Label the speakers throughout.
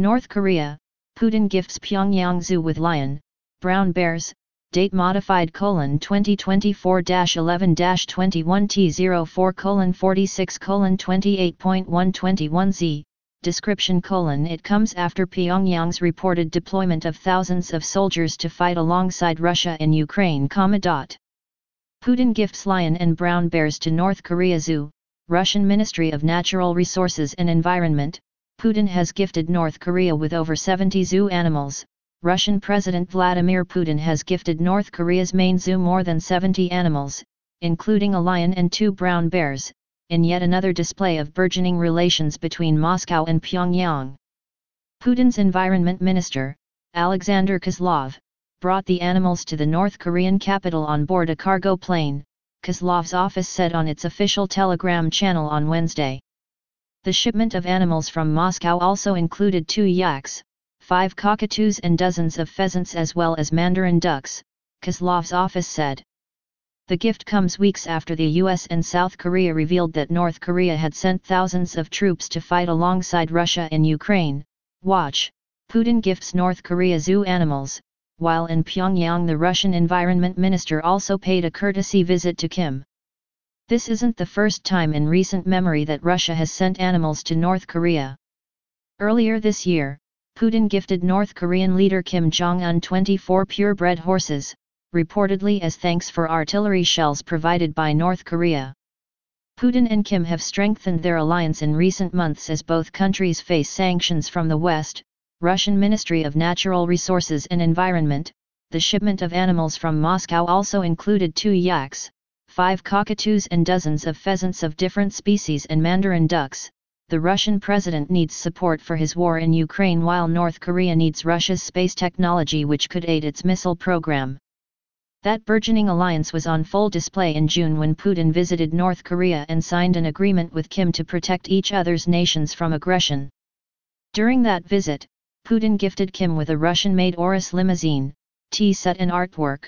Speaker 1: North Korea, Putin gifts Pyongyang zoo with lion, brown bears, date modified: 2024-11-21T04:46:28.121Z, description: it comes after Pyongyang's reported deployment of thousands of soldiers to fight alongside Russia in Ukraine, Putin gifts lion and brown bears to North Korea zoo. Russian Ministry of Natural Resources and Environment, Putin has gifted North Korea with over 70 zoo animals. Russian President Vladimir Putin has gifted North Korea's main zoo more than 70 animals, including a lion and 2 brown bears, in yet another display of burgeoning relations between Moscow and Pyongyang. Putin's Environment Minister, Alexander Kozlov, brought the animals to the North Korean capital on board a cargo plane, Kozlov's office said on its official Telegram channel on Wednesday. The shipment of animals from Moscow also included 2 yaks, 5 cockatoos and dozens of pheasants as well as mandarin ducks, Kozlov's office said. The gift comes weeks after the US and South Korea revealed that North Korea had sent thousands of troops to fight alongside Russia in Ukraine. Watch, Putin gifts North Korea zoo animals. While in Pyongyang, the Russian Environment Minister also paid a courtesy visit to Kim. This isn't the first time in recent memory that Russia has sent animals to North Korea. Earlier this year, Putin gifted North Korean leader Kim Jong-un 24 purebred horses, reportedly as thanks for artillery shells provided by North Korea. Putin and Kim have strengthened their alliance in recent months as both countries face sanctions from the West. Russian Ministry of Natural Resources and Environment, the shipment of animals from Moscow also included 2 yaks, 5 cockatoos and dozens of pheasants of different species and mandarin ducks. The Russian president needs support for his war in Ukraine while North Korea needs Russia's space technology which could aid its missile program. That burgeoning alliance was on full display in June when Putin visited North Korea and signed an agreement with Kim to protect each other's nations from aggression. During that visit, Putin gifted Kim with a Russian-made Urus limousine, tea set and artwork.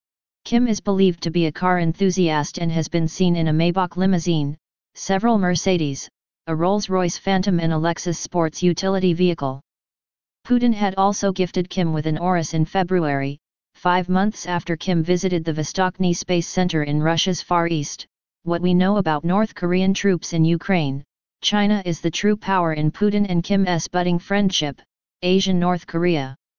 Speaker 1: Kim is believed to be a car enthusiast and has been seen in a Maybach limousine, several Mercedes, a Rolls-Royce Phantom and a Lexus sports utility vehicle. Putin had also gifted Kim with an Urus in February, 5 months after Kim visited the Vostochny Space Center in Russia's Far East. What we know about North Korean troops in Ukraine: China is the true power in Putin and Kim's budding friendship. Asian North Korea.